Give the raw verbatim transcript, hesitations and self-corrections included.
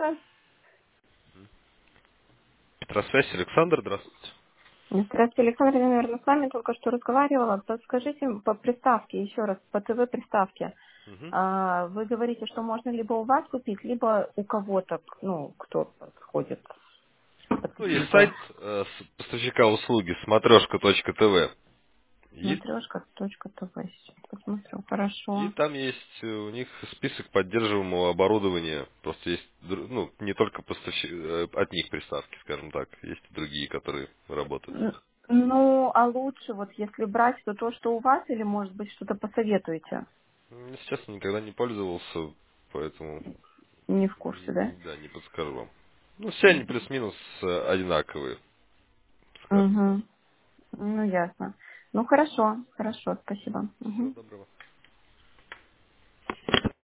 вас. Петросвязь, Александр, здравствуйте. Здравствуйте, Александр, я, наверное, с вами только что разговаривала. Подскажите по приставке, еще раз, по ТВ-приставке. Мгм. А, Вы говорите, что можно либо у вас купить, либо у кого-то, ну, кто подходит под Ну, есть какие-то сайт э, с- поставщика услуги смотрешка точка тв. И, смотрешка точка ТВ. Сейчас посмотрю. и Хорошо. там есть э, у них список поддерживаемого оборудования. Просто есть, дру- ну, не только поставщи- э, от них приставки, скажем так. Есть и другие, которые работают. Н- Ну, а лучше, вот если брать, то то, что у вас, или, может быть, что-то посоветуете? М, Если честно, никогда не пользовался, поэтому, Не в курсе, да? м, да, не подскажу вам. Ну, все они плюс-минус э, одинаковые, скажем. Угу. Ну, ясно. Ну, хорошо, хорошо, спасибо. Всего Мгм. доброго.